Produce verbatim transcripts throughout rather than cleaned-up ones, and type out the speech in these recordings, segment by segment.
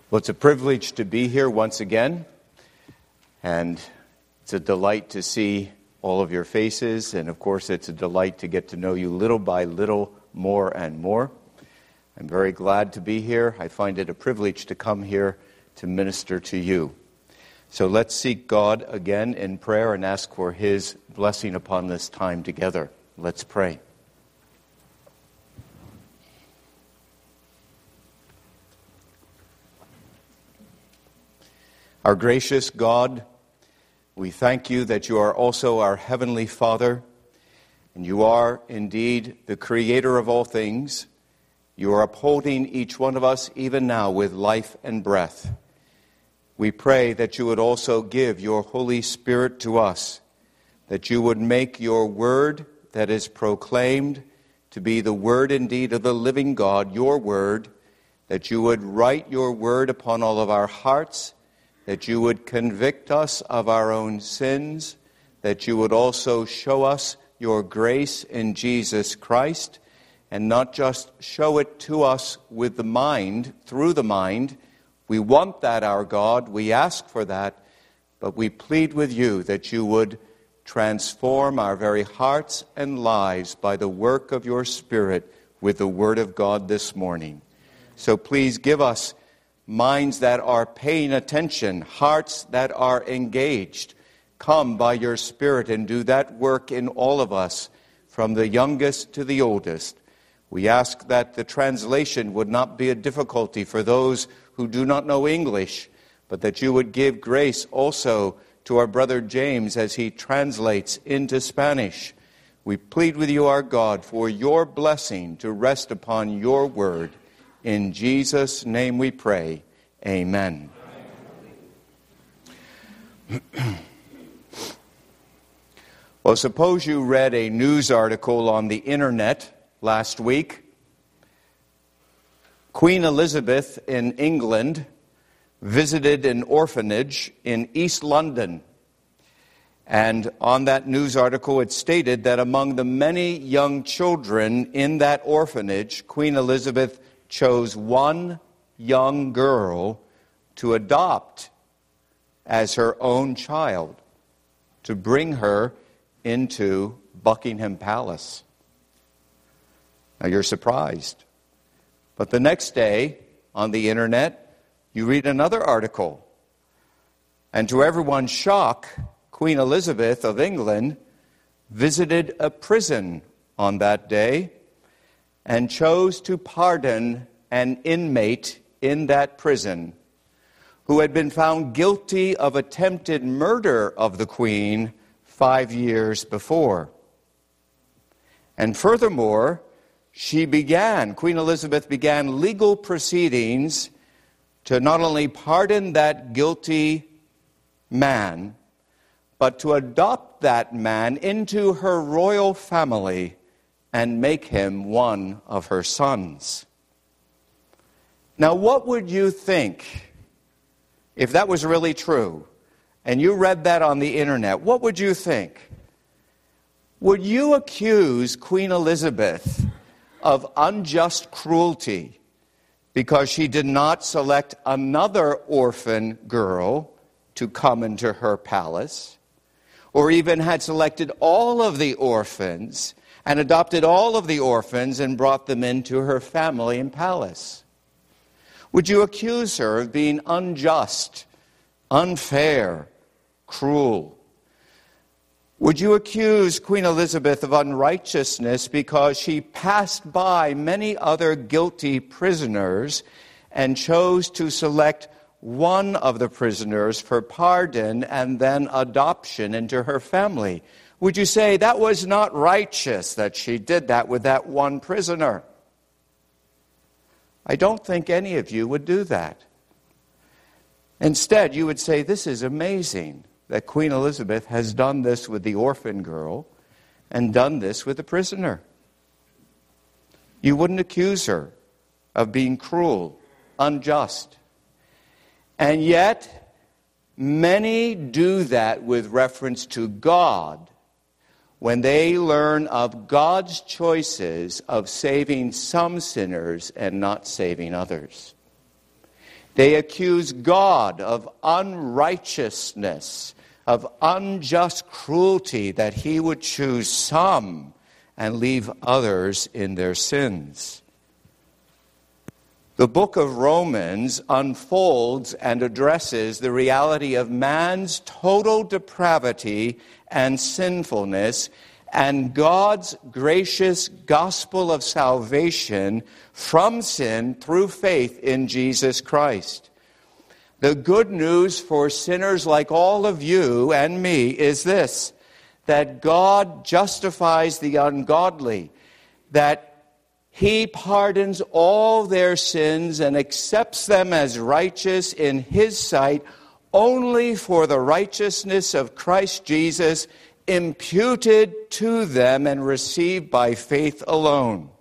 Well, it's a privilege to be here once again, and it's a delight to see all of your faces, and of course it's a delight to get to know you little by little more and more. I'm very glad to be here. I find it a privilege to come here to minister to you. So let's seek God again in prayer and ask for His blessing upon this time together. Let's pray. Our gracious God, we thank you that you are also our Heavenly Father, and you are indeed the Creator of all things. You are upholding each one of us even now with life and breath. We pray that you would also give your Holy Spirit to us, that you would make your word that is proclaimed to be the word indeed of the living God, your word, that you would write your word upon all of our hearts, that you would convict us of our own sins, that you would also show us your grace in Jesus Christ, and not just show it to us with the mind, through the mind. We want that, our God. We ask for that, but we plead with you that you would transform our very hearts and lives by the work of your Spirit with the Word of God this morning. So please give us minds that are paying attention, hearts that are engaged. Come by your Spirit and do that work in all of us, from the youngest to the oldest. We ask that the translation would not be a difficulty for those who do not know English, but that you would give grace also to our brother James as he translates into Spanish. We plead with you, our God, for your blessing to rest upon your word. In Jesus' name we pray. Amen. Well, suppose you read a news article on the internet last week. Queen Elizabeth in England visited an orphanage in East London. And on that news article, it stated that among the many young children in that orphanage, Queen Elizabeth chose one young girl to adopt as her own child, to bring her into Buckingham Palace. Now you're surprised. But the next day on the internet, you read another article. And to everyone's shock, Queen Elizabeth of England visited a prison on that day and chose to pardon an inmate in that prison who had been found guilty of attempted murder of the Queen five years before. And furthermore, she began, Queen Elizabeth began legal proceedings to not only pardon that guilty man, but to adopt that man into her royal family and make him one of her sons. Now, what would you think if that was really true, and you read that on the internet? What would you think? Would you accuse Queen Elizabeth of unjust cruelty because she did not select another orphan girl to come into her palace, or even had selected all of the orphans and adopted all of the orphans and brought them into her family and palace? Would you accuse her of being unjust, unfair, cruel? Would you accuse Queen Elizabeth of unrighteousness because she passed by many other guilty prisoners and chose to select one of the prisoners for pardon and then adoption into her family? Would you say that was not righteous that she did that with that one prisoner? I don't think any of you would do that. Instead, you would say, this is amazing that Queen Elizabeth has done this with the orphan girl and done this with the prisoner. You wouldn't accuse her of being cruel, unjust. And yet, many do that with reference to God when they learn of God's choices of saving some sinners and not saving others. They accuse God of unrighteousness, of unjust cruelty, that he would choose some and leave others in their sins. The book of Romans unfolds and addresses the reality of man's total depravity and sinfulness, and God's gracious gospel of salvation from sin through faith in Jesus Christ. The good news for sinners like all of you and me is this: that God justifies the ungodly, that he pardons all their sins and accepts them as righteous in his sight only for the righteousness of Christ Jesus imputed to them and received by faith alone.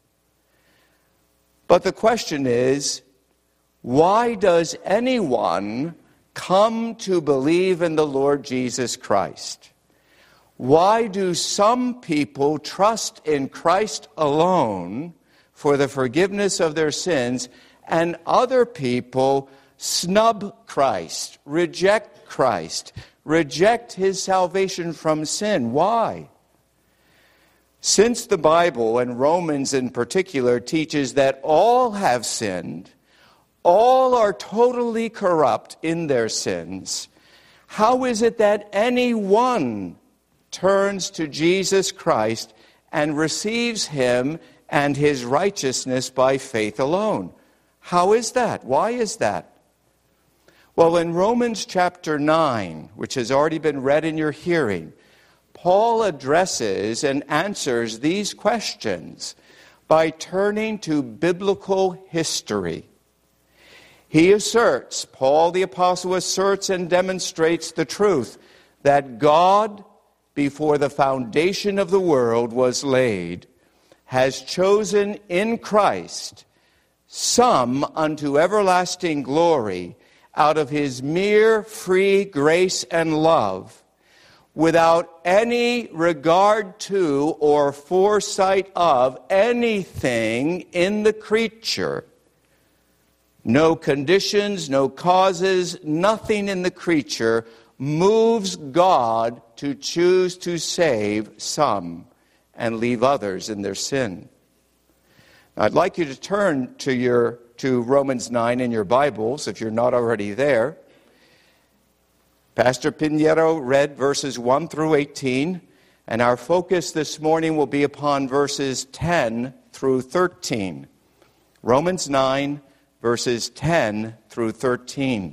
But the question is, why does anyone come to believe in the Lord Jesus Christ? Why do some people trust in Christ alone for the forgiveness of their sins, and other people snub Christ, reject Christ, reject his salvation from sin? Why? Since the Bible, and Romans in particular, teaches that all have sinned, all are totally corrupt in their sins, how is it that anyone turns to Jesus Christ and receives him and his righteousness by faith alone? How is that? Why is that? Well, in Romans chapter nine, which has already been read in your hearing, Paul addresses and answers these questions by turning to biblical history. He asserts, Paul the apostle asserts and demonstrates the truth that God, before the foundation of the world was laid, has chosen in Christ some unto everlasting glory out of his mere free grace and love, without any regard to or foresight of anything in the creature. No conditions, no causes, nothing in the creature moves God to choose to save some and leave others in their sin. Now, I'd like you to turn to your to Romans nine in your Bibles, if you're not already there. Pastor Pinheiro read verses one through eighteen, and our focus this morning will be upon verses ten through thirteen. Romans nine, verses ten through thirteen.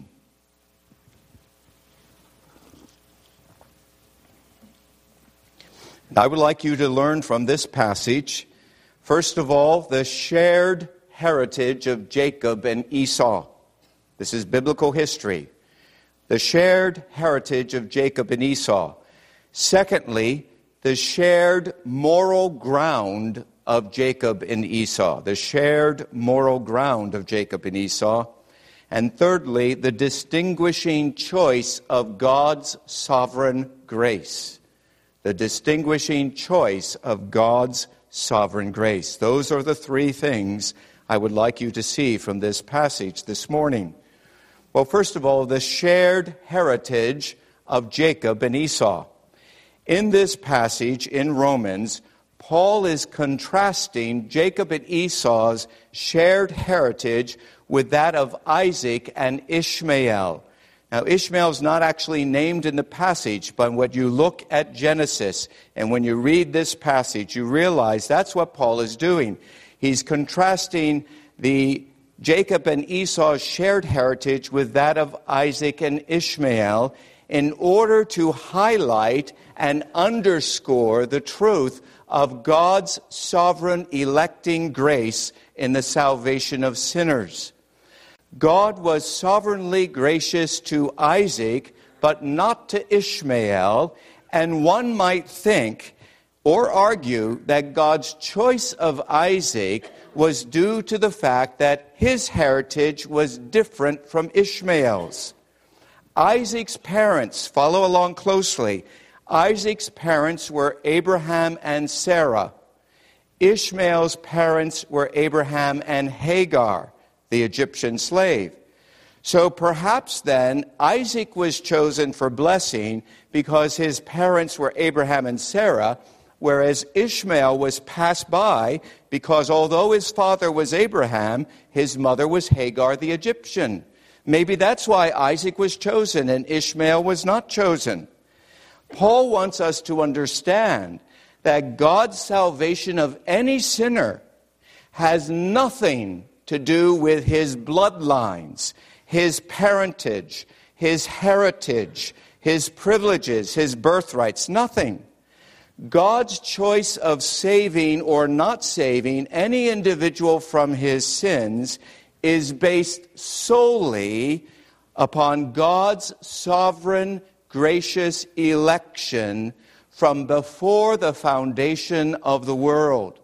And I would like you to learn from this passage, first of all, the shared heritage of Jacob and Esau. This is biblical history. The shared heritage of Jacob and Esau. Secondly, the shared moral ground of Jacob and Esau. The shared moral ground of Jacob and Esau. And thirdly, the distinguishing choice of God's sovereign grace. The distinguishing choice of God's sovereign grace. Those are the three things I would like you to see from this passage this morning. Well, first of all, the shared heritage of Jacob and Esau. In this passage in Romans, Paul is contrasting Jacob and Esau's shared heritage with that of Isaac and Ishmael. Now, Ishmael is not actually named in the passage, but when you look at Genesis and when you read this passage, you realize that's what Paul is doing. He's contrasting the Jacob and Esau's shared heritage with that of Isaac and Ishmael in order to highlight and underscore the truth of God's sovereign electing grace in the salvation of sinners. God was sovereignly gracious to Isaac, but not to Ishmael, and one might think or argue that God's choice of Isaac was due to the fact that his heritage was different from Ishmael's. Isaac's parents, follow along closely, Isaac's parents were Abraham and Sarah. Ishmael's parents were Abraham and Hagar, the Egyptian slave. So perhaps then Isaac was chosen for blessing because his parents were Abraham and Sarah, whereas Ishmael was passed by because although his father was Abraham, his mother was Hagar the Egyptian. Maybe that's why Isaac was chosen and Ishmael was not chosen. Paul wants us to understand that God's salvation of any sinner has nothing to do with his bloodlines, his parentage, his heritage, his privileges, his birthrights, nothing. God's choice of saving or not saving any individual from his sins is based solely upon God's sovereign, gracious election from before the foundation of the world.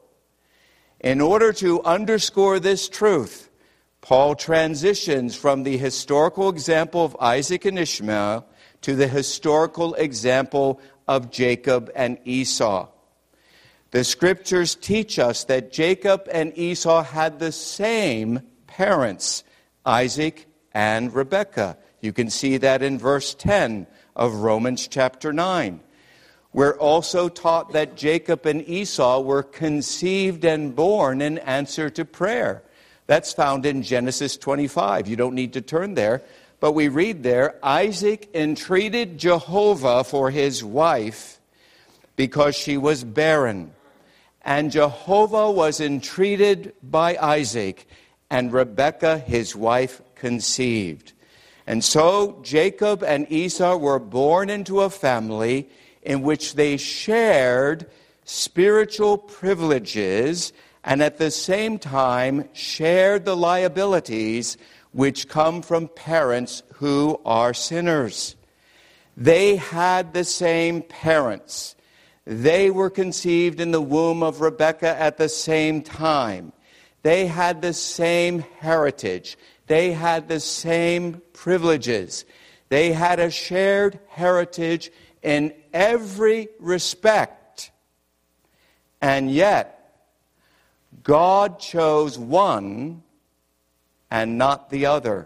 In order to underscore this truth, Paul transitions from the historical example of Isaac and Ishmael to the historical example of Jacob and Esau. The scriptures teach us that Jacob and Esau had the same parents, Isaac and Rebekah. You can see that in verse ten of Romans chapter nine. We're also taught that Jacob and Esau were conceived and born in answer to prayer. That's found in Genesis twenty-five. You don't need to turn there. But we read there, Isaac entreated Jehovah for his wife because she was barren. And Jehovah was entreated by Isaac, and Rebekah, his wife, conceived. And so Jacob and Esau were born into a family in which they shared spiritual privileges and at the same time shared the liabilities which come from parents who are sinners. They had the same parents. They were conceived in the womb of Rebekah at the same time. They had the same heritage. They had the same privileges. They had a shared heritage in every respect. And yet, God chose one and not the other.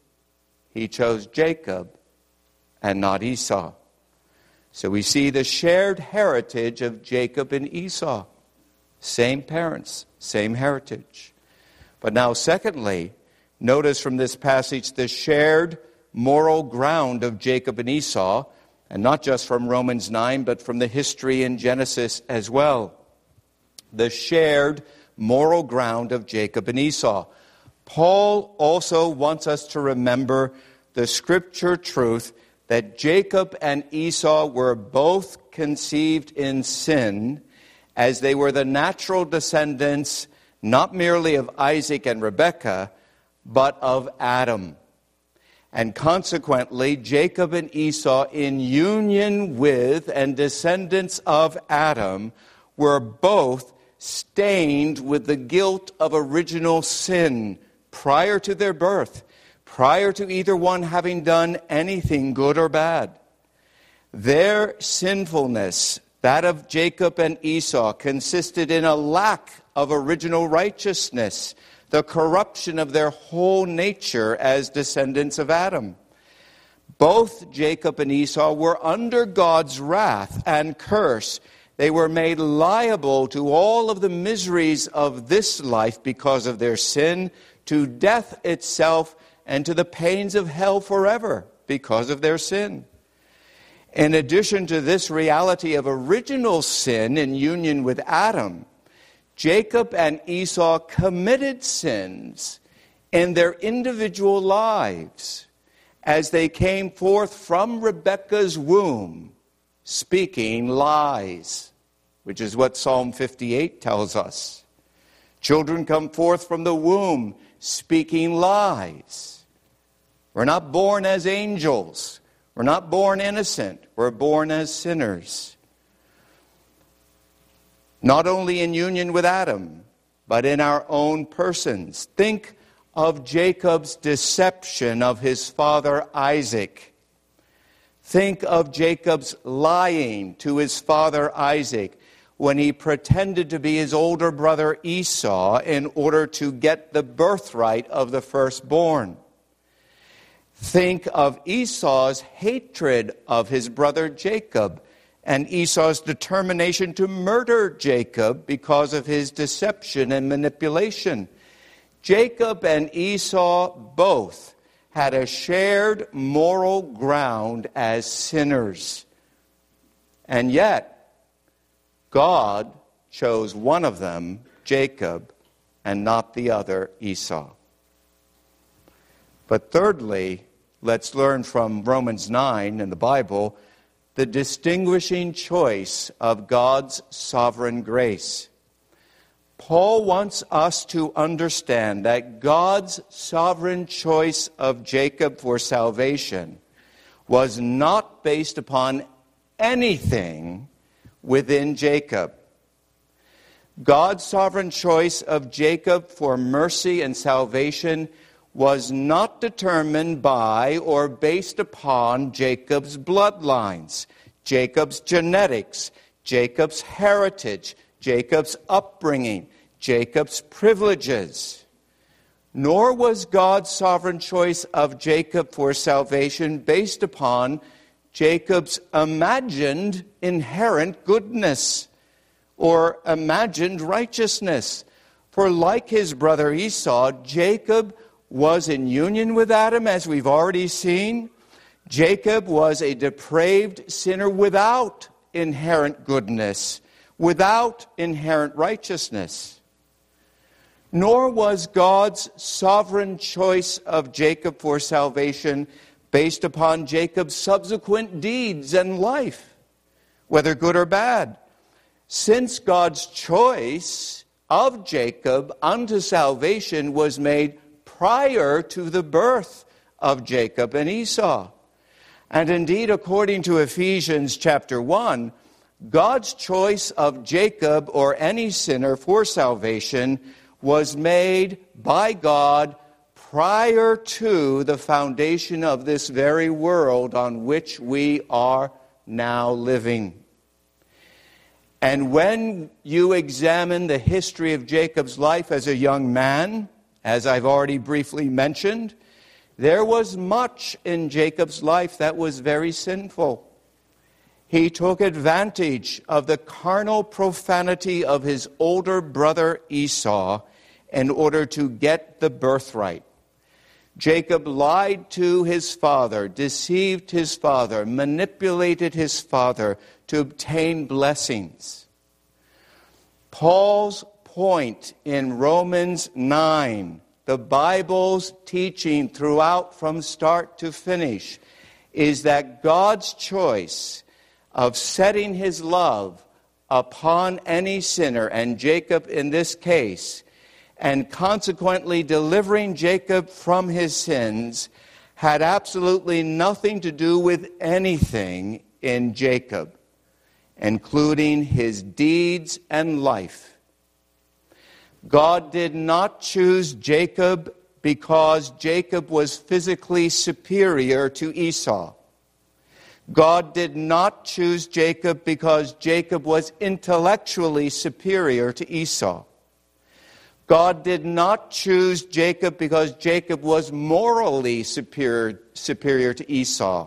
He chose Jacob and not Esau. So we see the shared heritage of Jacob and Esau. Same parents, same heritage. But now secondly, notice from this passage the shared moral ground of Jacob and Esau, and not just from Romans nine, but from the history in Genesis as well. The shared moral ground of Jacob and Esau. Paul also wants us to remember the scripture truth that Jacob and Esau were both conceived in sin, as they were the natural descendants not merely of Isaac and Rebekah, but of Adam. And consequently, Jacob and Esau, in union with and descendants of Adam, were both stained with the guilt of original sin prior to their birth, prior to either one having done anything good or bad. Their sinfulness, that of Jacob and Esau, consisted in a lack of original righteousness, the corruption of their whole nature as descendants of Adam. Both Jacob and Esau were under God's wrath and curse. They were made liable to all of the miseries of this life because of their sin, to death itself, and to the pains of hell forever because of their sin. In addition to this reality of original sin in union with Adam, Jacob and Esau committed sins in their individual lives as they came forth from Rebekah's womb, speaking lies, which is what Psalm fifty-eight tells us. Children come forth from the womb speaking lies. We're not born as angels. We're not born innocent. We're born as sinners. Not only in union with Adam, but in our own persons. Think of Jacob's deception of his father Isaac. Think of Jacob's lying to his father Isaac when he pretended to be his older brother Esau in order to get the birthright of the firstborn. Think of Esau's hatred of his brother Jacob and Esau's determination to murder Jacob because of his deception and manipulation. Jacob and Esau both had a shared moral ground as sinners. And yet, God chose one of them, Jacob, and not the other, Esau. But thirdly, let's learn from Romans nine in the Bible the distinguishing choice of God's sovereign grace. Paul wants us to understand that God's sovereign choice of Jacob for salvation was not based upon anything within Jacob. God's sovereign choice of Jacob for mercy and salvation was not determined by or based upon Jacob's bloodlines, Jacob's genetics, Jacob's heritage, Jacob's upbringing, Jacob's privileges. Nor was God's sovereign choice of Jacob for salvation based upon Jacob's imagined inherent goodness or imagined righteousness. For like his brother Esau, Jacob was in union with Adam, as we've already seen. Jacob was a depraved sinner without inherent goodness, without inherent righteousness. Nor was God's sovereign choice of Jacob for salvation based upon Jacob's subsequent deeds and life, whether good or bad. Since God's choice of Jacob unto salvation was made prior to the birth of Jacob and Esau. And indeed, according to Ephesians chapter one, God's choice of Jacob or any sinner for salvation was made by God prior to the foundation of this very world on which we are now living. And when you examine the history of Jacob's life as a young man, as I've already briefly mentioned, there was much in Jacob's life that was very sinful. He took advantage of the carnal profanity of his older brother Esau in order to get the birthright. Jacob lied to his father, deceived his father, manipulated his father to obtain blessings. Paul's point in Romans nine, the Bible's teaching throughout from start to finish, is that God's choice of setting his love upon any sinner, and Jacob in this case, and consequently delivering Jacob from his sins, had absolutely nothing to do with anything in Jacob, including his deeds and life. God did not choose Jacob because Jacob was physically superior to Esau. God did not choose Jacob because Jacob was intellectually superior to Esau. God did not choose Jacob because Jacob was morally superior, superior to Esau.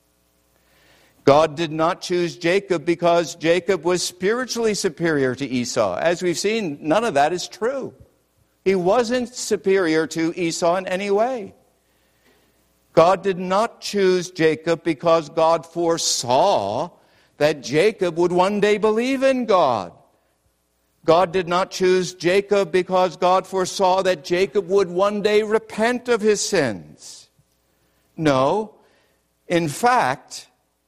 God did not choose Jacob because Jacob was spiritually superior to Esau. As we've seen, none of that is true. He wasn't superior to Esau in any way. God did not choose Jacob because God foresaw that Jacob would one day believe in God. God did not choose Jacob because God foresaw that Jacob would one day repent of his sins. No, in fact,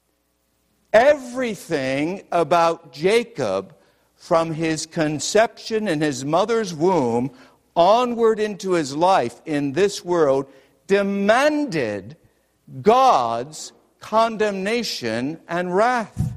everything about Jacob from his conception in his mother's womb onward into his life in this world demanded God's condemnation and wrath.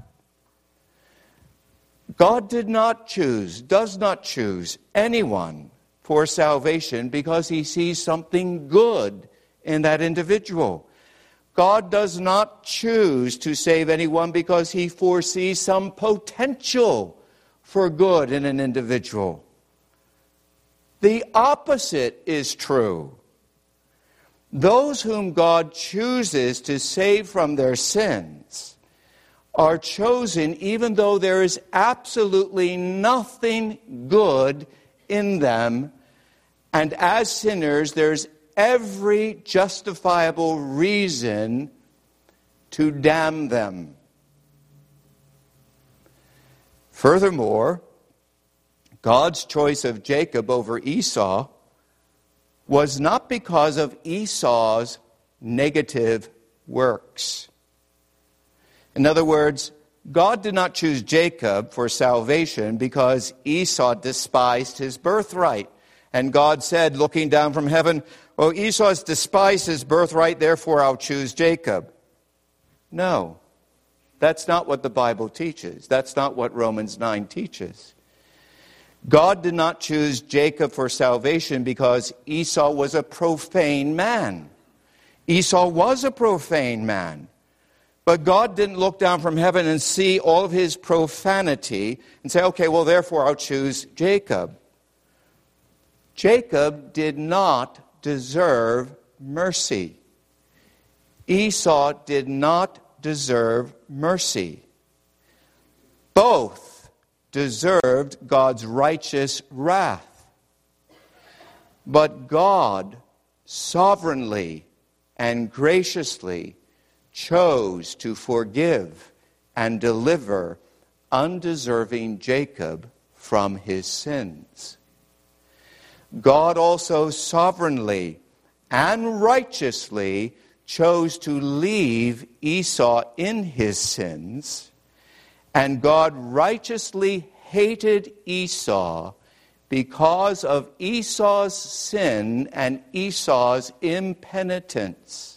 God did not choose, does not choose anyone for salvation because he sees something good in that individual. God does not choose to save anyone because he foresees some potential for good in an individual. The opposite is true. Those whom God chooses to save from their sins are chosen even though there is absolutely nothing good in them, and as sinners there's every justifiable reason to damn them. Furthermore, God's choice of Jacob over Esau was not because of Esau's negative works. In other words, God did not choose Jacob for salvation because Esau despised his birthright. And God said, looking down from heaven, "Oh, Esau has despised his birthright, therefore I'll choose Jacob." No, that's not what the Bible teaches. That's not what Romans nine teaches. God did not choose Jacob for salvation because Esau was a profane man. Esau was a profane man. But God didn't look down from heaven and see all of his profanity and say, okay, well, therefore I'll choose Jacob. Jacob did not deserve mercy. Esau did not deserve mercy. Both deserved God's righteous wrath. But God sovereignly and graciously chose to forgive and deliver undeserving Jacob from his sins. God also sovereignly and righteously chose to leave Esau in his sins, and God righteously hated Esau because of Esau's sin and Esau's impenitence.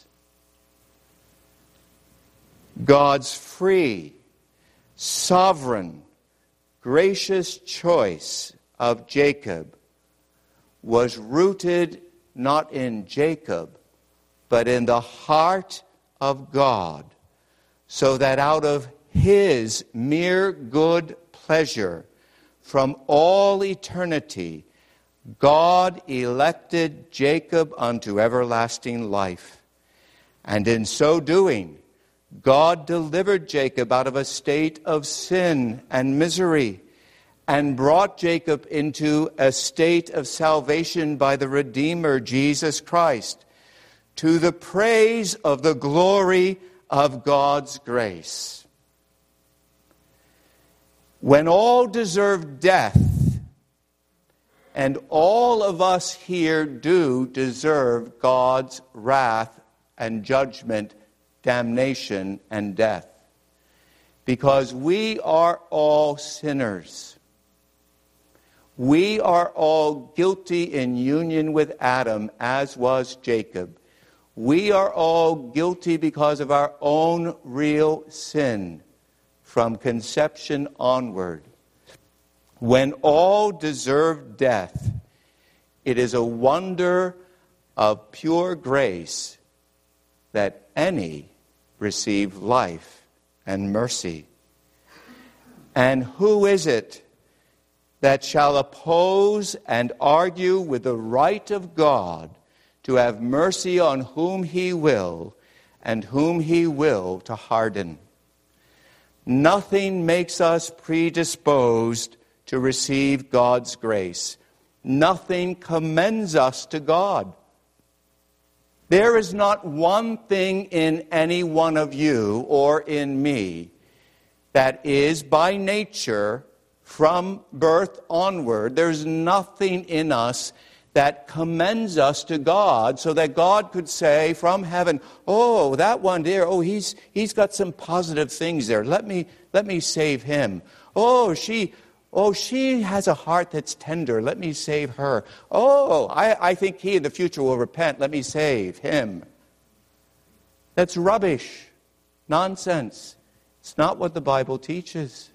God's free, sovereign, gracious choice of Jacob was rooted not in Jacob, but in the heart of God, so that out of his mere good pleasure from all eternity, God elected Jacob unto everlasting life. And in so doing, God delivered Jacob out of a state of sin and misery and brought Jacob into a state of salvation by the Redeemer, Jesus Christ, to the praise of the glory of God's grace. When all deserve death, and all of us here do deserve God's wrath and judgment, damnation and death, because we are all sinners. We are all guilty in union with Adam, as was Jacob. We are all guilty because of our own real sin from conception onward. When all deserve death, it is a wonder of pure grace that any receive life and mercy. And who is it that shall oppose and argue with the right of God to have mercy on whom he will, and whom he will to harden? Nothing makes us predisposed to receive God's grace. Nothing commends us to God. There is not one thing in any one of you or in me that is by nature, from birth onward, there's nothing in us that commends us to God so that God could say from heaven, oh, that one there, oh, he's he's got some positive things there. Let me let me save him. Oh, she oh, she has a heart that's tender. Let me save her. Oh, I, I think he in the future will repent. Let me save him. That's rubbish. Nonsense. It's not what the Bible teaches.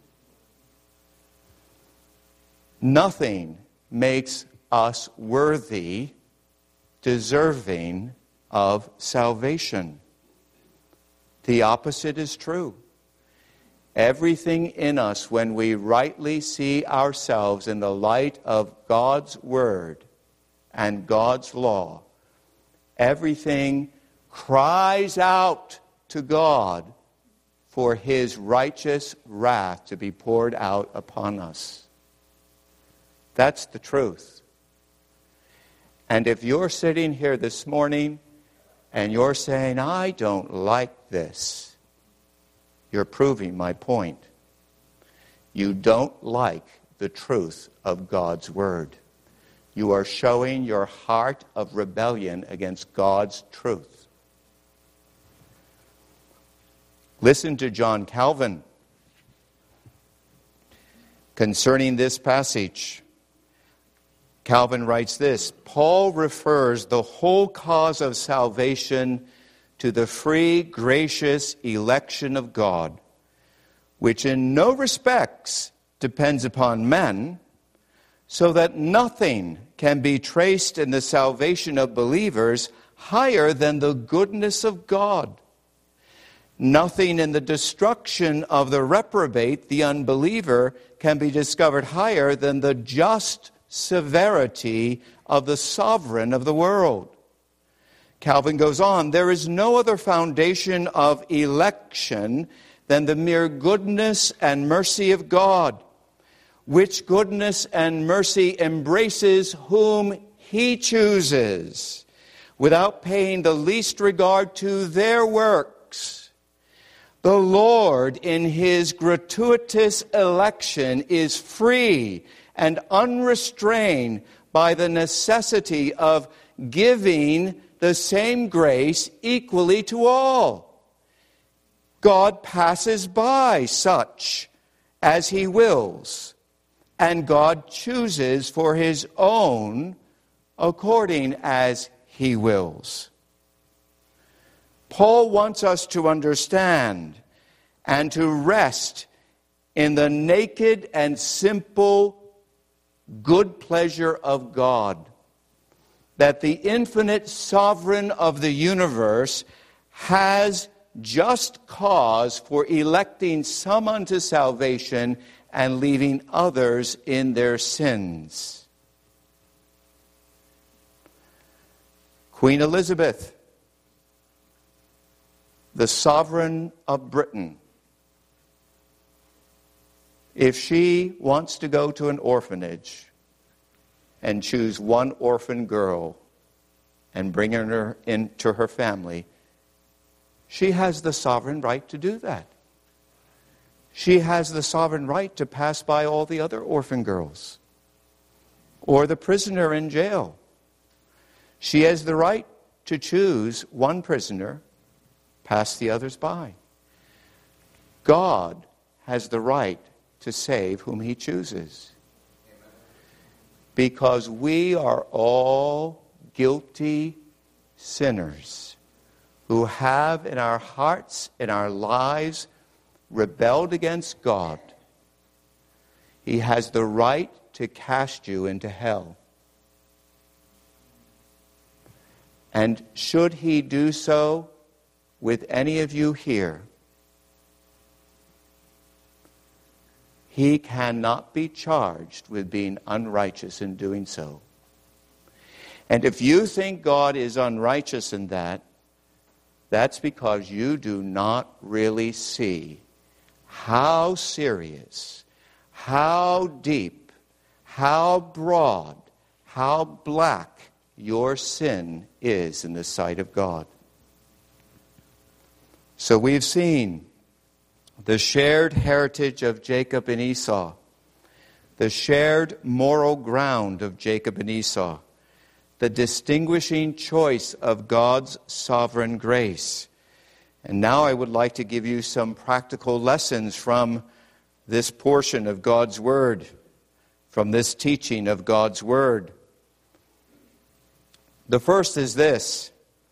Nothing makes us worthy, deserving of salvation. The opposite is true. Everything in us, when we rightly see ourselves in the light of God's Word and God's law, everything cries out to God for his righteous wrath to be poured out upon us. That's the truth. And if you're sitting here this morning and you're saying, I don't like this, you're proving my point. You don't like the truth of God's word. You are showing your heart of rebellion against God's truth. Listen to John Calvin concerning this passage. Calvin writes this: Paul refers the whole cause of salvation to the free, gracious election of God, which in no respects depends upon men, so that nothing can be traced in the salvation of believers higher than the goodness of God. Nothing in the destruction of the reprobate, the unbeliever, can be discovered higher than the just severity of the sovereign of the world. Calvin goes on, there is no other foundation of election than the mere goodness and mercy of God, which goodness and mercy embraces whom he chooses, without paying the least regard to their works. The Lord, in his gratuitous election, is free and unrestrained by the necessity of giving the same grace equally to all. God passes by such as he wills, and God chooses for his own according as he wills. Paul wants us to understand and to rest in the naked and simple good pleasure of God, that the infinite sovereign of the universe has just cause for electing some unto salvation and leaving others in their sins. Queen Elizabeth, the sovereign of Britain, if she wants to go to an orphanage and choose one orphan girl and bring her into her family, she has the sovereign right to do that. She has the sovereign right to pass by all the other orphan girls or the prisoner in jail. She has the right to choose one prisoner, pass the others by. God has the right to save whom he chooses. Because we are all guilty sinners who have in our hearts, in our lives, rebelled against God. He has the right to cast you into hell. And should he do so with any of you here, he cannot be charged with being unrighteous in doing so. And if you think God is unrighteous in that, that's because you do not really see how serious, how deep, how broad, how black your sin is in the sight of God. So we've seen the shared heritage of Jacob and Esau, the shared moral ground of Jacob and Esau, the distinguishing choice of God's sovereign grace. And now I would like to give you some practical lessons from this portion of God's Word, from this teaching of God's Word. The first is this: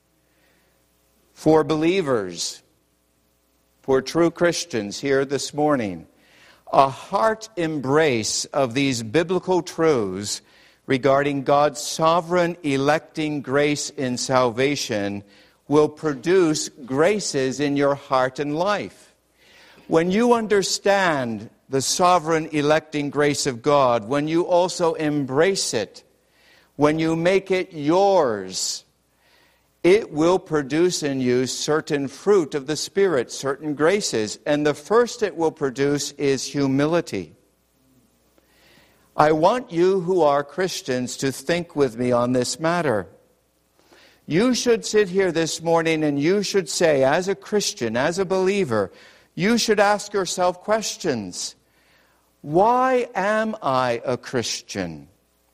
for believers, for true Christians here this morning, a heart embrace of these biblical truths regarding God's sovereign electing grace in salvation will produce graces in your heart and life. When you understand the sovereign electing grace of God, when you also embrace it, when you make it yours, it will produce in you certain fruit of the Spirit, certain graces. And the first it will produce is humility. I want you who are Christians to think with me on this matter. You should sit here this morning and you should say, as a Christian, as a believer, you should ask yourself questions. Why am I a Christian?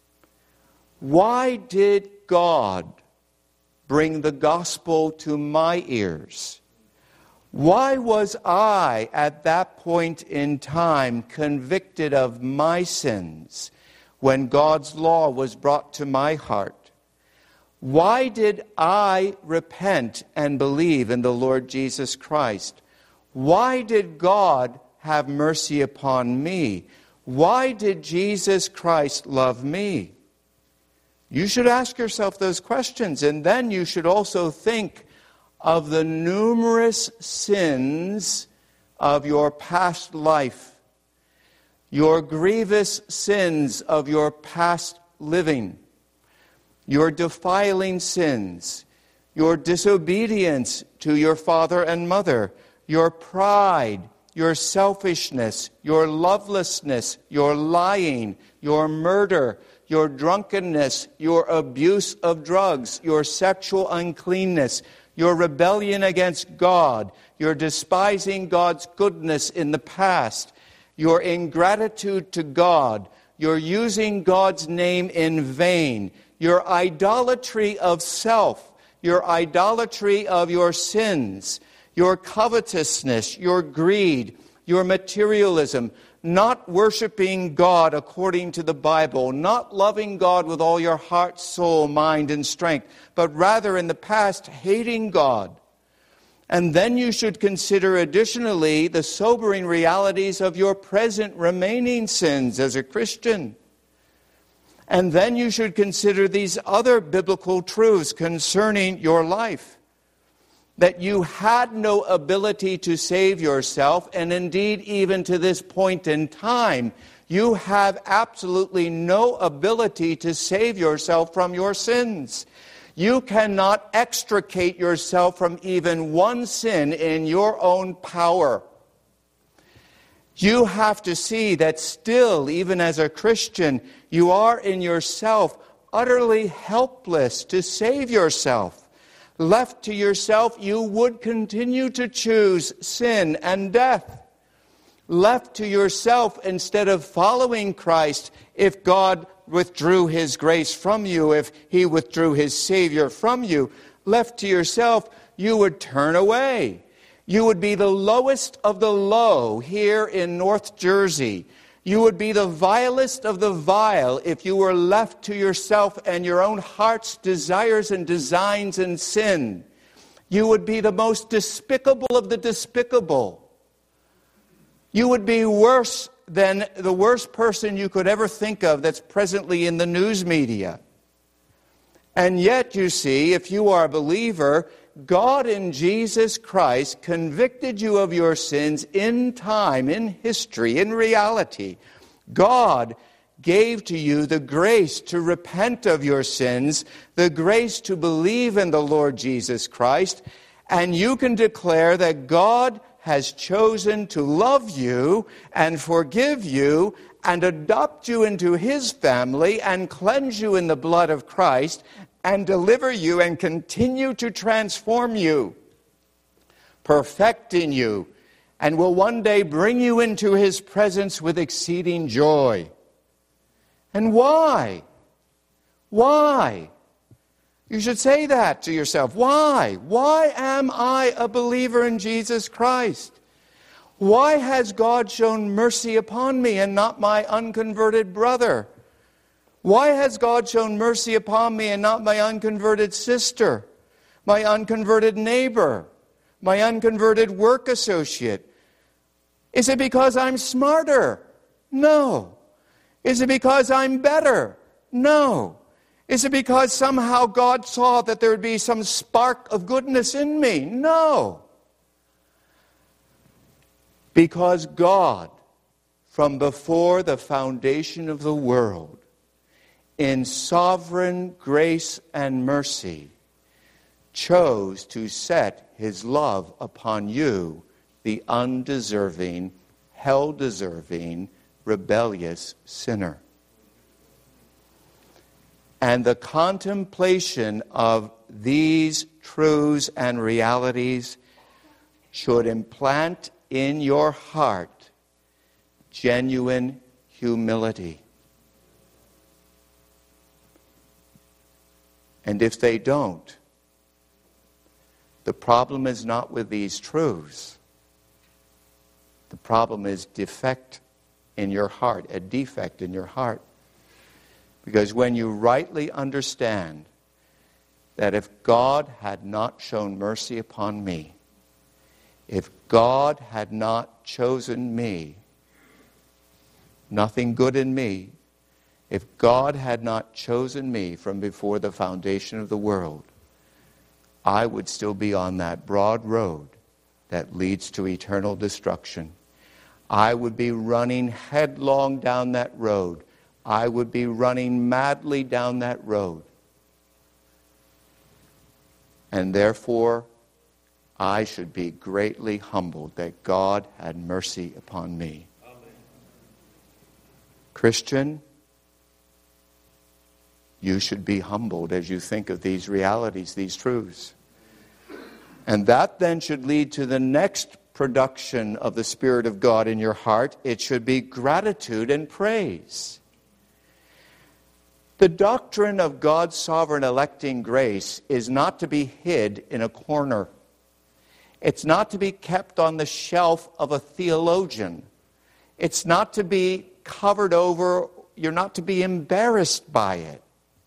Why did God bring the gospel to my ears? Why was I, at that point in time, convicted of my sins when God's law was brought to my heart? Why did I repent and believe in the Lord Jesus Christ? Why did God have mercy upon me? Why did Jesus Christ love me? You should ask yourself those questions, and then you should also think of the numerous sins of your past life, your grievous sins of your past living, your defiling sins, your disobedience to your father and mother, your pride, your selfishness, your lovelessness, your lying, your murder, your drunkenness, your abuse of drugs, your sexual uncleanness, your rebellion against God, your despising God's goodness in the past, your ingratitude to God, your using God's name in vain, your idolatry of self, your idolatry of your sins, your covetousness, your greed, your materialism, not worshiping God according to the Bible, not loving God with all your heart, soul, mind, and strength, but rather in the past hating God. And then you should consider additionally the sobering realities of your present remaining sins as a Christian. And then you should consider these other biblical truths concerning your life. That you had no ability to save yourself, and indeed even to this point in time, you have absolutely no ability to save yourself from your sins. You cannot extricate yourself from even one sin in your own power. You have to see that still, even as a Christian, you are in yourself utterly helpless to save yourself. Left to yourself, you would continue to choose sin and death. Left to yourself, instead of following Christ, if God withdrew His grace from you, if He withdrew His Savior from you, left to yourself, you would turn away. You would be the lowest of the low here in North Jersey. You would be the vilest of the vile if you were left to yourself and your own heart's desires and designs and sin. You would be the most despicable of the despicable. You would be worse than the worst person you could ever think of that's presently in the news media. And yet, you see, if you are a believer, God in Jesus Christ convicted you of your sins in time, in history, in reality. God gave to you the grace to repent of your sins, the grace to believe in the Lord Jesus Christ, and you can declare that God has chosen to love you and forgive you and adopt you into His family and cleanse you in the blood of Christ and deliver you and continue to transform you, perfecting you, and will one day bring you into His presence with exceeding joy. And why? Why? You should say that to yourself. Why? Why am I a believer in Jesus Christ? Why has God shown mercy upon me and not my unconverted brother? Why has God shown mercy upon me and not my unconverted sister, my unconverted neighbor, my unconverted work associate? Is it because I'm smarter? No. Is it because I'm better? No. Is it because somehow God saw that there would be some spark of goodness in me? No. Because God, from before the foundation of the world, in sovereign grace and mercy, chose to set his love upon you, the undeserving, hell-deserving, rebellious sinner. And the contemplation of these truths and realities should implant in your heart genuine humility. And if they don't, the problem is not with these truths. The problem is defect in your heart, a defect in your heart. Because when you rightly understand that if God had not shown mercy upon me, if God had not chosen me, nothing good in me, if God had not chosen me from before the foundation of the world, I would still be on that broad road that leads to eternal destruction. I would be running headlong down that road. I would be running madly down that road. And therefore, I should be greatly humbled that God had mercy upon me. Amen. Christian, you should be humbled as you think of these realities, these truths. And that then should lead to the next production of the Spirit of God in your heart. It should be gratitude and praise. The doctrine of God's sovereign electing grace is not to be hid in a corner. It's not to be kept on the shelf of a theologian. It's not to be covered over. You're not to be embarrassed by it.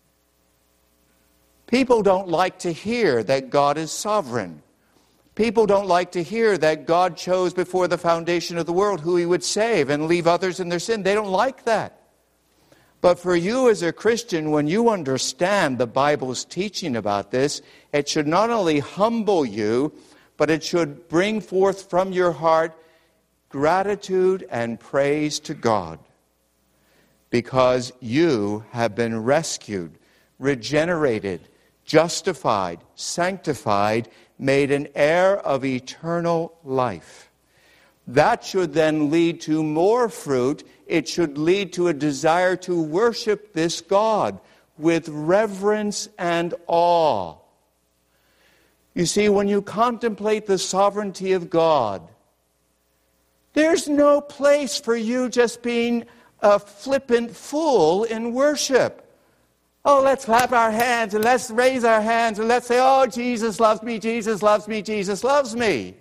People don't like to hear that God is sovereign. People don't like to hear that God chose before the foundation of the world who he would save and leave others in their sin. They don't like that. But for you as a Christian, when you understand the Bible's teaching about this, it should not only humble you, but it should bring forth from your heart gratitude and praise to God. Because you have been rescued, regenerated, justified, sanctified, made an heir of eternal life. That should then lead to more fruit. It should lead to a desire to worship this God with reverence and awe. You see, when you contemplate the sovereignty of God, there's no place for you just being a flippant fool in worship. Oh, let's clap our hands and let's raise our hands and let's say, oh, Jesus loves me, Jesus loves me, Jesus loves me.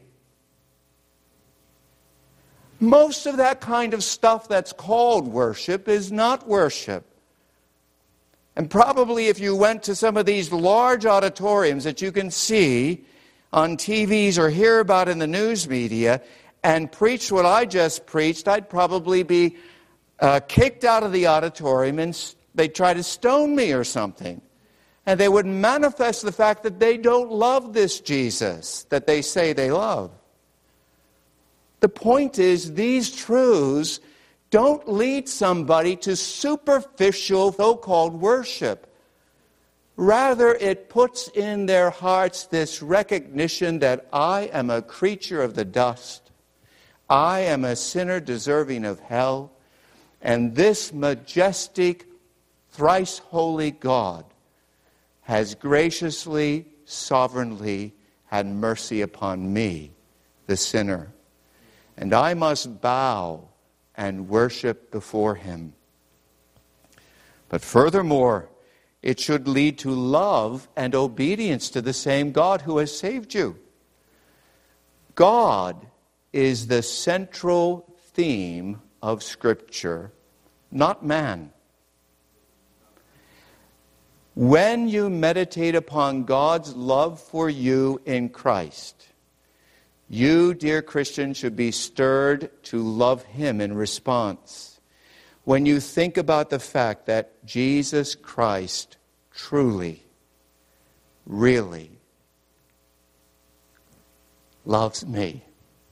Most of that kind of stuff that's called worship is not worship. And probably if you went to some of these large auditoriums that you can see on T Vs or hear about in the news media and preached what I just preached, I'd probably be uh, kicked out of the auditorium and they'd try to stone me or something. And they would manifest the fact that they don't love this Jesus that they say they love. The point is, these truths don't lead somebody to superficial so-called worship. Rather, it puts in their hearts this recognition that I am a creature of the dust. I am a sinner deserving of hell. And this majestic, thrice holy God has graciously, sovereignly had mercy upon me, the sinner. And I must bow and worship before him. But furthermore, it should lead to love and obedience to the same God who has saved you. God is the central theme of Scripture, not man. When you meditate upon God's love for you in Christ, you, dear Christian, should be stirred to love him in response. When you think about the fact that Jesus Christ truly, really loves me.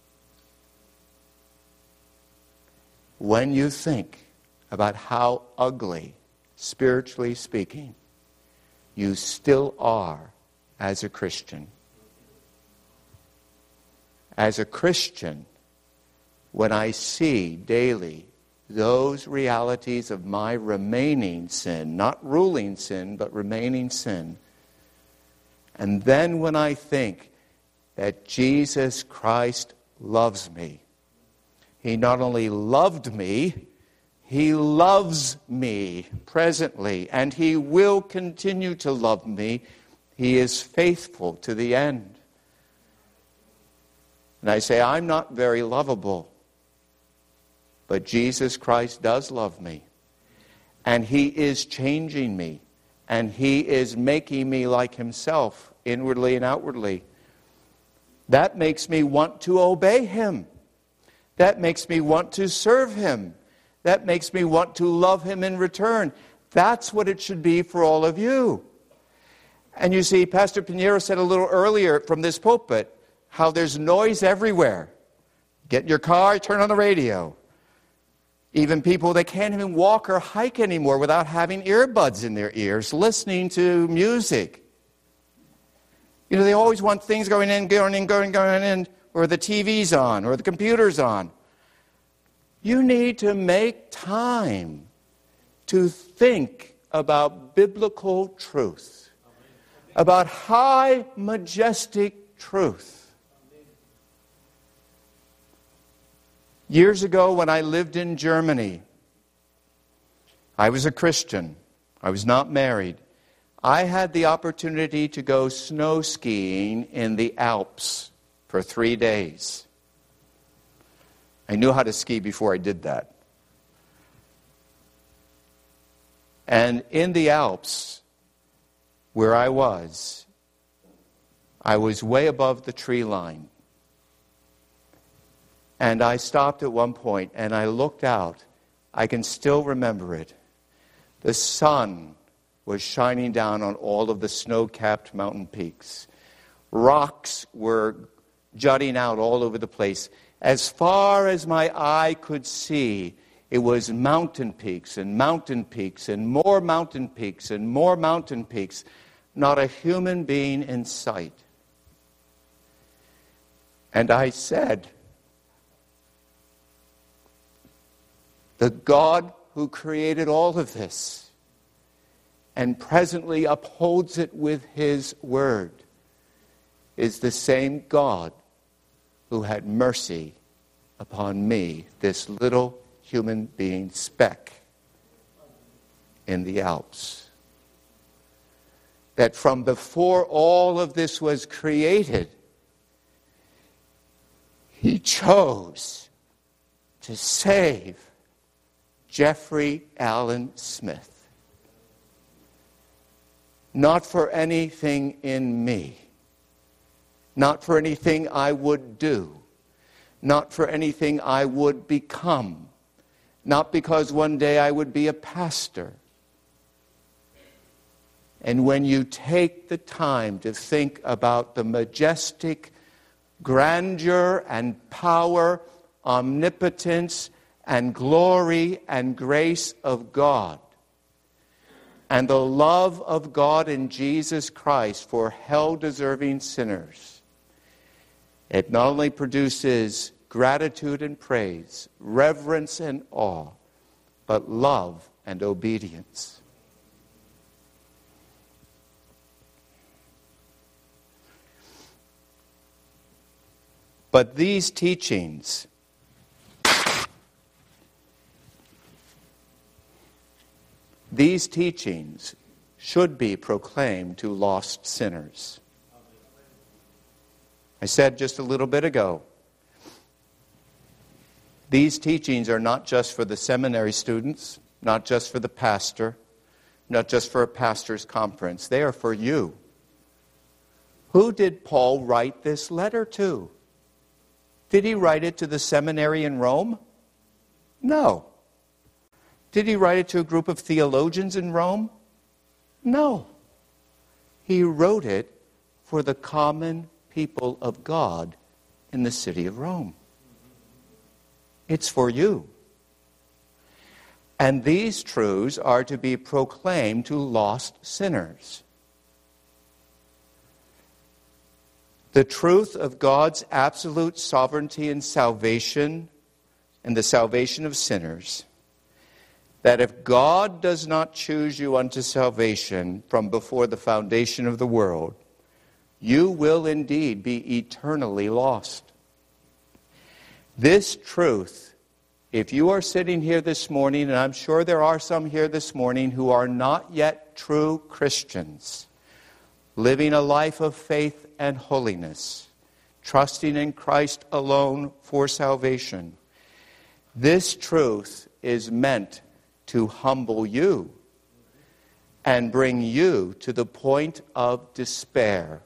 When you think about how ugly, spiritually speaking, you still are as a Christian. As a Christian, when I see daily those realities of my remaining sin, not ruling sin, but remaining sin, and then when I think that Jesus Christ loves me, He not only loved me, He loves me presently, and He will continue to love me. He is faithful to the end. And I say, I'm not very lovable, but Jesus Christ does love me. And He is changing me, and He is making me like Himself, inwardly and outwardly. That makes me want to obey Him. That makes me want to serve Him. That makes me want to love Him in return. That's what it should be for all of you. And you see, Pastor Pinheiro said a little earlier from this pulpit how there's noise everywhere. Get in your car, turn on the radio. Even people, they can't even walk or hike anymore without having earbuds in their ears, listening to music. You know, they always want things going in, going in, going, going in, or the T V's on, or the computer's on. You need to make time to think about biblical truth, about high, majestic truth. Years ago, when I lived in Germany, I was a Christian. I was not married. I had the opportunity to go snow skiing in the Alps for three days. I knew how to ski before I did that. And in the Alps, where I was, I was way above the tree line. And I stopped at one point and I looked out. I can still remember it. The sun was shining down on all of the snow-capped mountain peaks. Rocks were jutting out all over the place. As far as my eye could see, it was mountain peaks and mountain peaks and more mountain peaks and more mountain peaks. Not a human being in sight. And I said, the God who created all of this and presently upholds it with His word is the same God who had mercy upon me, this little human being speck in the Alps. That from before all of this was created, He chose to save Jeffrey Allen Smith. Not for anything in me. Not for anything I would do. Not for anything I would become. Not because one day I would be a pastor. And when you take the time to think about the majestic grandeur and power, omnipotence, and glory and grace of God, and the love of God in Jesus Christ for hell-deserving sinners, it not only produces gratitude and praise, reverence and awe, but love and obedience. But these teachings These teachings should be proclaimed to lost sinners. I said just a little bit ago, these teachings are not just for the seminary students, not just for the pastor, not just for a pastor's conference. They are for you. Who did Paul write this letter to? Did he write it to the seminary in Rome? No. Did he write it to a group of theologians in Rome? No. He wrote it for the common people of God in the city of Rome. It's for you. And these truths are to be proclaimed to lost sinners. The truth of God's absolute sovereignty and salvation and the salvation of sinners, that if God does not choose you unto salvation from before the foundation of the world, you will indeed be eternally lost. This truth, if you are sitting here this morning, and I'm sure there are some here this morning who are not yet true Christians, living a life of faith and holiness, trusting in Christ alone for salvation, this truth is meant to humble you and bring you to the point of despair.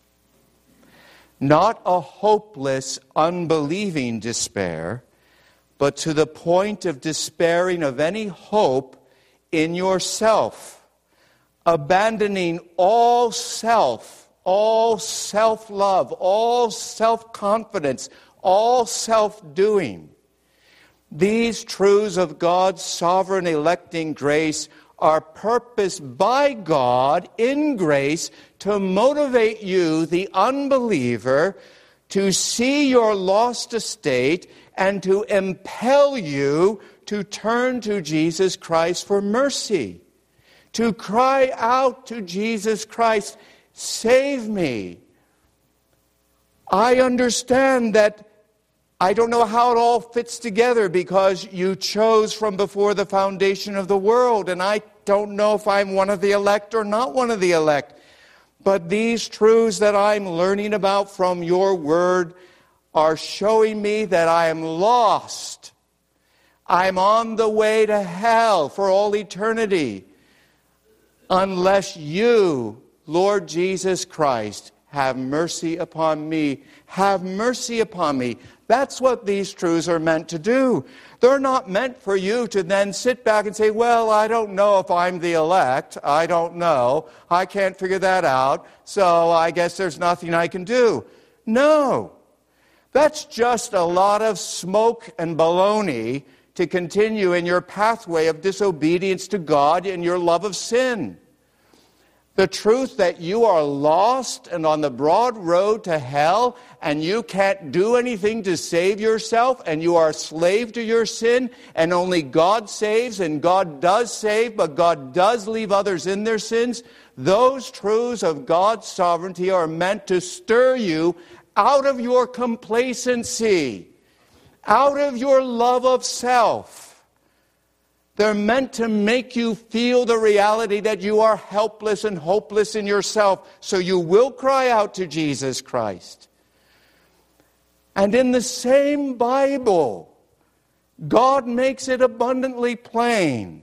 Not a hopeless, unbelieving despair, but to the point of despairing of any hope in yourself, abandoning all self, all self-love, all self-confidence, all self-doing. These truths of God's sovereign electing grace are purposed by God in grace to motivate you, the unbeliever, to see your lost estate and to impel you to turn to Jesus Christ for mercy, to cry out to Jesus Christ, save me. I understand that I don't know how it all fits together because you chose from before the foundation of the world, and I don't know if I'm one of the elect or not one of the elect. But these truths that I'm learning about from your word are showing me that I am lost. I'm on the way to hell for all eternity unless you, Lord Jesus Christ, have mercy upon me. Have mercy upon me. That's what these truths are meant to do. They're not meant for you to then sit back and say, well, I don't know if I'm the elect. I don't know. I can't figure that out. So I guess there's nothing I can do. No. That's just a lot of smoke and baloney to continue in your pathway of disobedience to God and your love of sin. The truth that you are lost and on the broad road to hell and you can't do anything to save yourself and you are a slave to your sin and only God saves and God does save but God does leave others in their sins. Those truths of God's sovereignty are meant to stir you out of your complacency, out of your love of self. They're meant to make you feel the reality that you are helpless and hopeless in yourself, so you will cry out to Jesus Christ. And in the same Bible, God makes it abundantly plain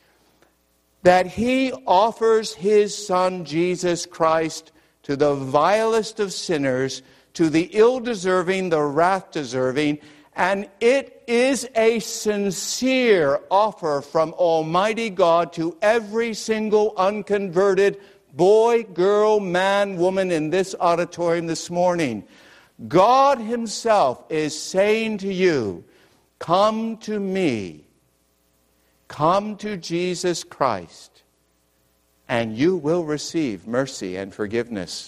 that He offers His Son, Jesus Christ, to the vilest of sinners, to the ill-deserving, the wrath-deserving, and it is a sincere offer from Almighty God to every single unconverted boy, girl, man, woman in this auditorium this morning. God Himself is saying to you, come to me, come to Jesus Christ, and you will receive mercy and forgiveness.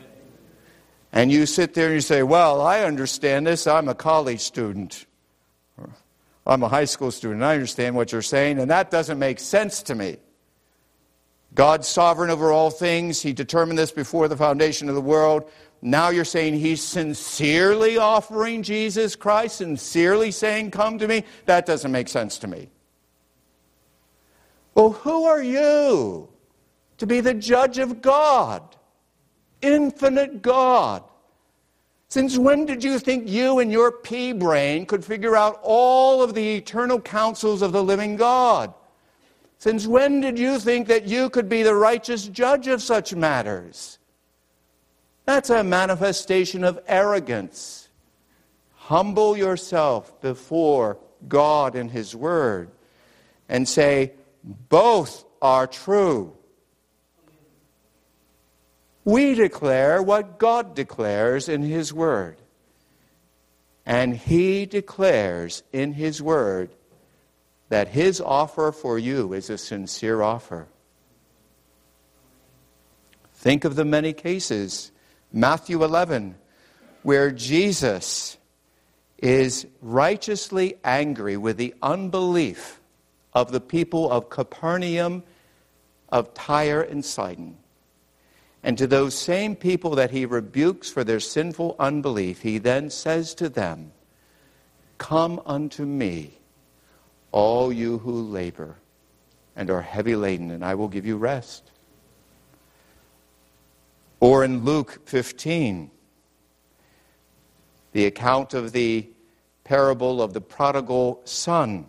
And you sit there and you say, well, I understand this. I'm a college student. I'm a high school student. I understand what you're saying, and that doesn't make sense to me. God's sovereign over all things. He determined this before the foundation of the world. Now you're saying He's sincerely offering Jesus Christ, sincerely saying, come to me? That doesn't make sense to me. Well, who are you to be the judge of God? Infinite God. Since when did you think you and your pea brain could figure out all of the eternal counsels of the living God? Since when did you think that you could be the righteous judge of such matters? That's a manifestation of arrogance. Humble yourself before God and His Word and say, both are true. We declare what God declares in His Word. And He declares in His Word that His offer for you is a sincere offer. Think of the many cases. Matthew eleven, where Jesus is righteously angry with the unbelief of the people of Capernaum, of Tyre and Sidon. And to those same people that he rebukes for their sinful unbelief, he then says to them, "Come unto me, all you who labor and are heavy laden, and I will give you rest." Or in Luke fifteen, the account of the parable of the prodigal son.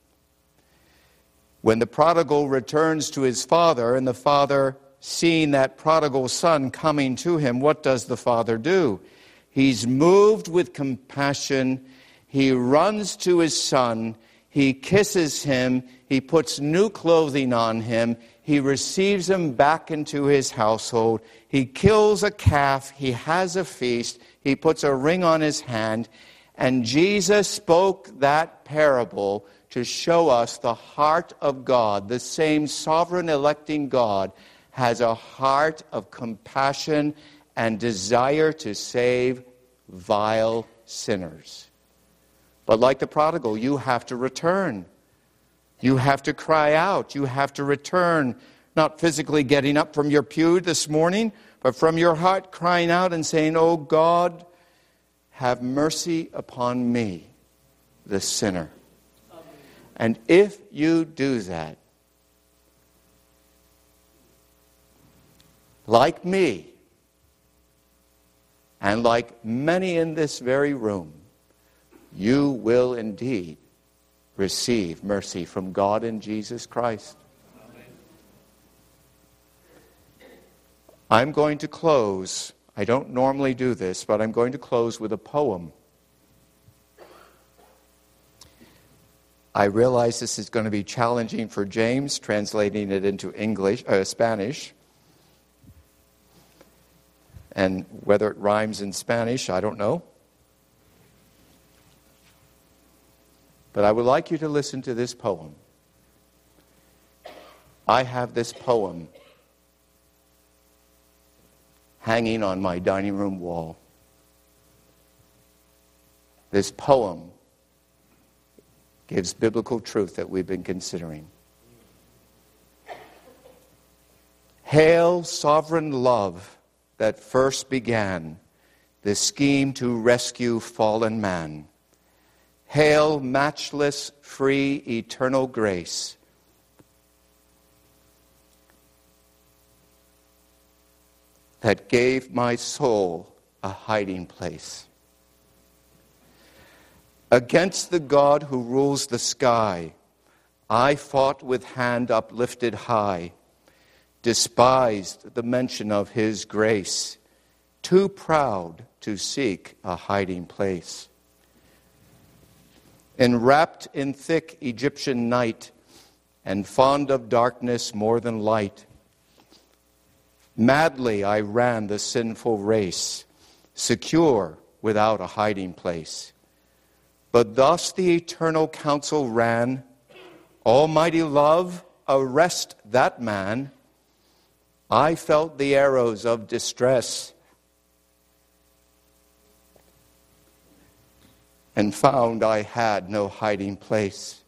When the prodigal returns to his father, and the father, seeing that prodigal son coming to him, what does the father do? He's moved with compassion. He runs to his son. He kisses him. He puts new clothing on him. He receives him back into his household. He kills a calf. He has a feast. He puts a ring on his hand. And Jesus spoke that parable to show us the heart of God. The same sovereign electing God has a heart of compassion and desire to save vile sinners. But like the prodigal, you have to return. You have to cry out. You have to return, not physically getting up from your pew this morning, but from your heart crying out and saying, "Oh God, have mercy upon me, the sinner." Amen. And if you do that, like me, and like many in this very room, you will indeed receive mercy from God in Jesus Christ. Amen. I'm going to close. I don't normally do this, but I'm going to close with a poem. I realize this is going to be challenging for James, translating it into English, uh, Spanish. And whether it rhymes in Spanish, I don't know. But I would like you to listen to this poem. I have this poem hanging on my dining room wall. This poem gives biblical truth that we've been considering. Hail, sovereign love that first began the scheme to rescue fallen man. Hail, matchless, free, eternal grace. That gave my soul a hiding place. Against the God who rules the sky, I fought with hand uplifted high, despised the mention of his grace, too proud to seek a hiding place. Enwrapped in thick Egyptian night, and fond of darkness more than light, madly I ran the sinful race, secure without a hiding place. But thus the eternal counsel ran, Almighty love, arrest that man. I felt the arrows of distress, and found I had no hiding place.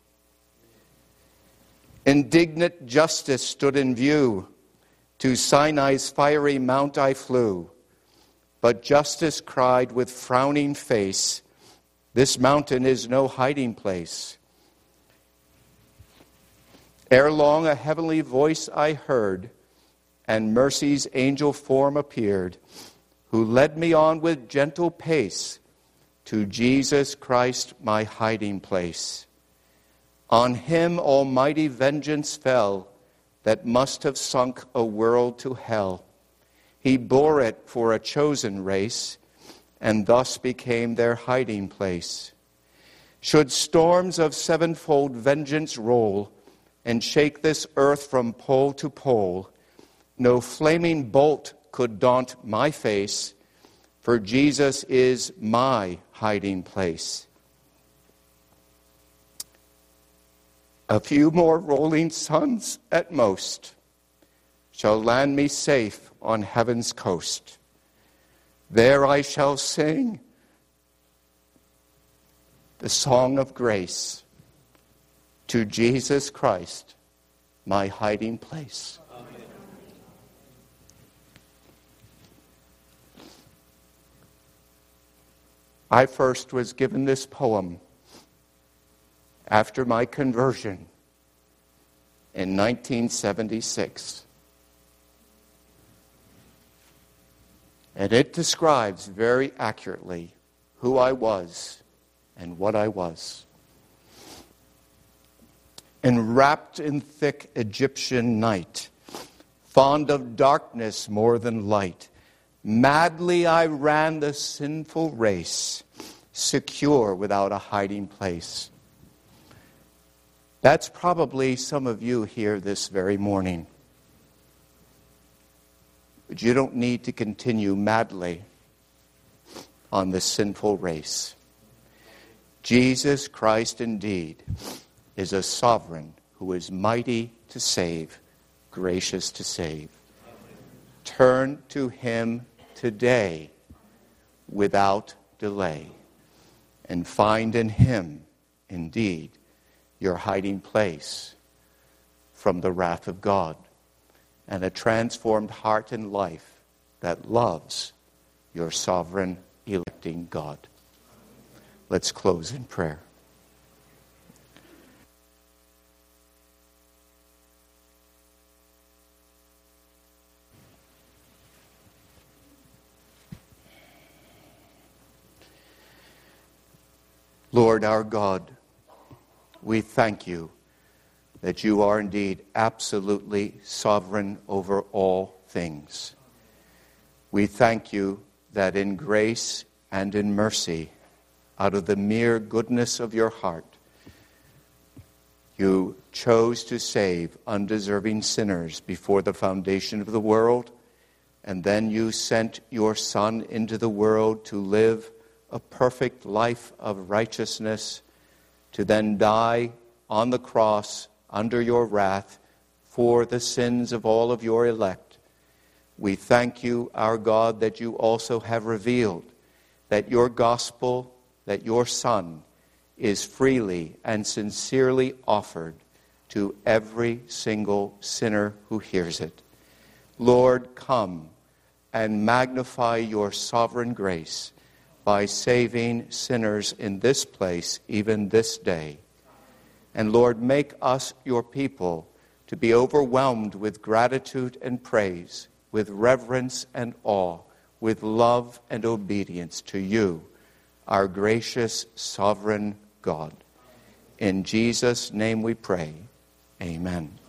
Indignant justice stood in view. To Sinai's fiery mount I flew. But justice cried with frowning face, this mountain is no hiding place. Ere long a heavenly voice I heard, and mercy's angel form appeared, who led me on with gentle pace to Jesus Christ, my hiding place. On him almighty vengeance fell, that must have sunk a world to hell. He bore it for a chosen race, and thus became their hiding place. Should storms of sevenfold vengeance roll, and shake this earth from pole to pole, no flaming bolt could daunt my face, for Jesus is my hiding place. A few more rolling suns at most shall land me safe on heaven's coast. There I shall sing the song of grace to Jesus Christ, my hiding place. Amen. I first was given this poem after my conversion in nineteen seventy-six. And it describes very accurately who I was and what I was. Enwrapped in thick Egyptian night, fond of darkness more than light, madly I ran the sinful race, secure without a hiding place. That's probably some of you here this very morning. But you don't need to continue madly on this sinful race. Jesus Christ indeed is a sovereign who is mighty to save, gracious to save. Turn to him today without delay and find in him indeed your hiding place from the wrath of God and a transformed heart and life that loves your sovereign electing God. Let's close in prayer. Lord our God, we thank you that you are indeed absolutely sovereign over all things. We thank you that in grace and in mercy, out of the mere goodness of your heart, you chose to save undeserving sinners before the foundation of the world, and then you sent your Son into the world to live a perfect life of righteousness, to then die on the cross under your wrath for the sins of all of your elect. We thank you, our God, that you also have revealed that your gospel, that your Son, is freely and sincerely offered to every single sinner who hears it. Lord, come and magnify your sovereign grace by saving sinners in this place, even this day. And Lord, make us your people to be overwhelmed with gratitude and praise, with reverence and awe, with love and obedience to you, our gracious, sovereign God. In Jesus' name we pray. Amen.